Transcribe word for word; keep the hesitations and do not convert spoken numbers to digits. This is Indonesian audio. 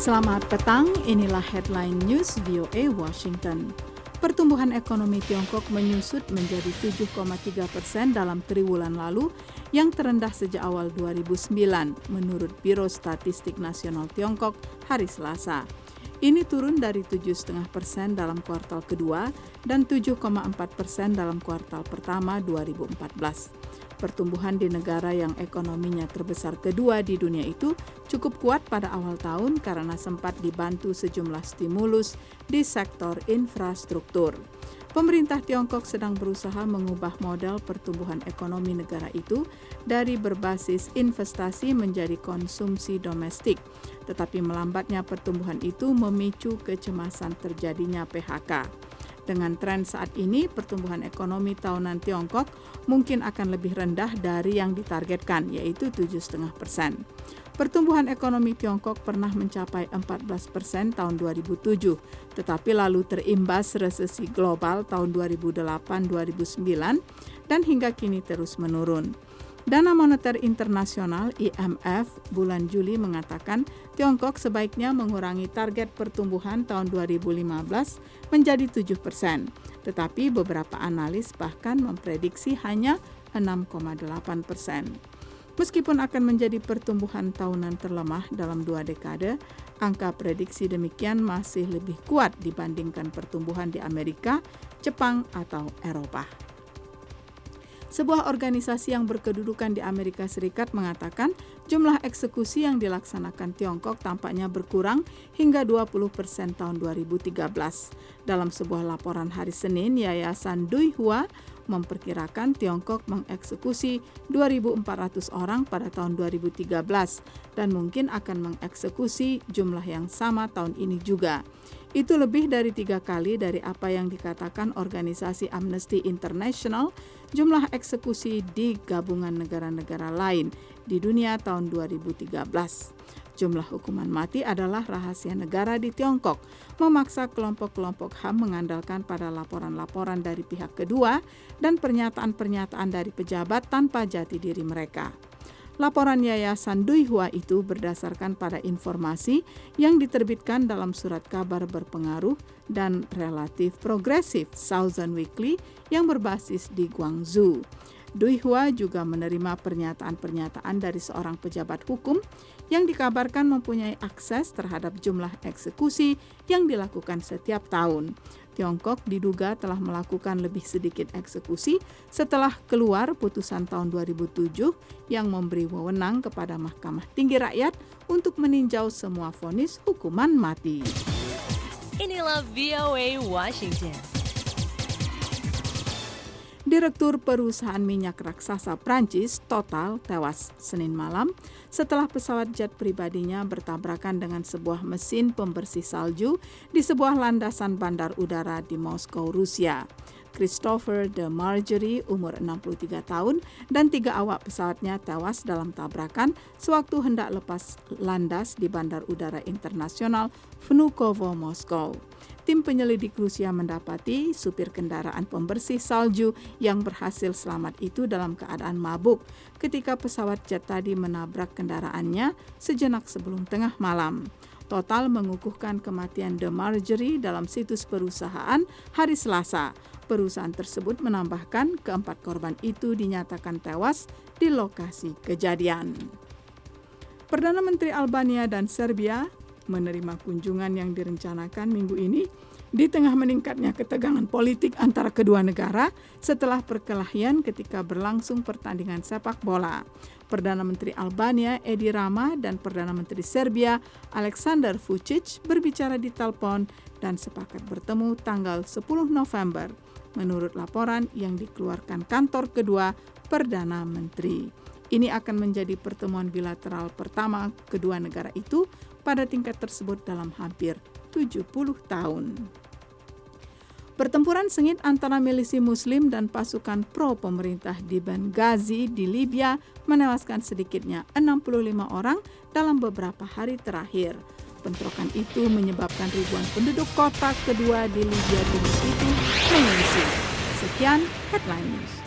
Selamat petang, inilah headline news V O A Washington. Pertumbuhan ekonomi Tiongkok menyusut menjadi tujuh koma tiga persen dalam triwulan lalu yang terendah sejak awal dua ribu sembilan menurut Biro Statistik Nasional Tiongkok hari Selasa. Ini turun dari tujuh koma lima persen dalam kuartal kedua dan tujuh koma empat persen dalam kuartal pertama dua ribu empat belas. Pertumbuhan di negara yang ekonominya terbesar kedua di dunia itu cukup kuat pada awal tahun karena sempat dibantu sejumlah stimulus di sektor infrastruktur. Pemerintah Tiongkok sedang berusaha mengubah model pertumbuhan ekonomi negara itu dari berbasis investasi menjadi konsumsi domestik. Tetapi melambatnya pertumbuhan itu memicu kecemasan terjadinya P H K. Dengan tren saat ini, pertumbuhan ekonomi tahunan Tiongkok mungkin akan lebih rendah dari yang ditargetkan, yaitu tujuh koma lima persen. Pertumbuhan ekonomi Tiongkok pernah mencapai empat belas persen tahun dua ribu tujuh, tetapi lalu terimbas resesi global tahun dua ribu delapan dua ribu sembilan dan hingga kini terus menurun. Dana Moneter Internasional I M F bulan Juli mengatakan Tiongkok sebaiknya mengurangi target pertumbuhan tahun dua ribu lima belas menjadi tujuh persen, tetapi beberapa analis bahkan memprediksi hanya enam koma delapan persen. Meskipun akan menjadi pertumbuhan tahunan terlemah dalam dua dekade, angka prediksi demikian masih lebih kuat dibandingkan pertumbuhan di Amerika, Jepang, atau Eropa. Sebuah organisasi yang berkedudukan di Amerika Serikat mengatakan jumlah eksekusi yang dilaksanakan Tiongkok tampaknya berkurang hingga dua puluh persen tahun dua ribu tiga belas. Dalam sebuah laporan hari Senin, Yayasan Duihua memperkirakan Tiongkok mengeksekusi dua ribu empat ratus orang pada tahun dua ribu tiga belas dan mungkin akan mengeksekusi jumlah yang sama tahun ini juga. Itu lebih dari tiga kali dari apa yang dikatakan organisasi Amnesty International jumlah eksekusi di gabungan negara-negara lain di dunia tahun dua ribu tiga belas. Jumlah hukuman mati adalah rahasia negara di Tiongkok, memaksa kelompok-kelompok H A M mengandalkan pada laporan-laporan dari pihak kedua dan pernyataan-pernyataan dari pejabat tanpa jati diri mereka. Laporan Yayasan Duihua itu berdasarkan pada informasi yang diterbitkan dalam surat kabar berpengaruh dan relatif progresif Southern Weekly yang berbasis di Guangzhou. Duihua juga menerima pernyataan-pernyataan dari seorang pejabat hukum yang dikabarkan mempunyai akses terhadap jumlah eksekusi yang dilakukan setiap tahun. Tiongkok diduga telah melakukan lebih sedikit eksekusi setelah keluar putusan tahun dua ribu tujuh yang memberi wewenang kepada Mahkamah Tinggi Rakyat untuk meninjau semua vonis hukuman mati. Inilah V O A Washington. Direktur perusahaan minyak raksasa Prancis Total tewas Senin malam setelah pesawat jet pribadinya bertabrakan dengan sebuah mesin pembersih salju di sebuah landasan bandar udara di Moskow, Rusia. Christopher de Margerie, umur enam puluh tiga tahun, dan tiga awak pesawatnya tewas dalam tabrakan sewaktu hendak lepas landas di Bandar Udara Internasional Vnukovo, Moskow. Tim penyelidik Rusia mendapati supir kendaraan pembersih salju yang berhasil selamat itu dalam keadaan mabuk ketika pesawat jet tadi menabrak kendaraannya sejenak sebelum tengah malam. Total mengukuhkan kematian de Margerie dalam situs perusahaan hari Selasa. Perusahaan tersebut menambahkan keempat korban itu dinyatakan tewas di lokasi kejadian. Perdana Menteri Albania dan Serbia menerima kunjungan yang direncanakan minggu ini di tengah meningkatnya ketegangan politik antara kedua negara setelah perkelahian ketika berlangsung pertandingan sepak bola. Perdana Menteri Albania Edi Rama dan Perdana Menteri Serbia Aleksandar Vučić berbicara di telepon dan sepakat bertemu tanggal sepuluh November, menurut laporan yang dikeluarkan kantor kedua Perdana Menteri. Ini akan menjadi pertemuan bilateral pertama kedua negara itu pada tingkat tersebut dalam hampir tujuh puluh tahun. Pertempuran sengit antara milisi Muslim dan pasukan pro-pemerintah di Benghazi di Libya menewaskan sedikitnya enam puluh lima orang dalam beberapa hari terakhir. Bentrokan itu menyebabkan ribuan penduduk kota kedua di Libya Timur itu mengungsi. Sekian Headline News.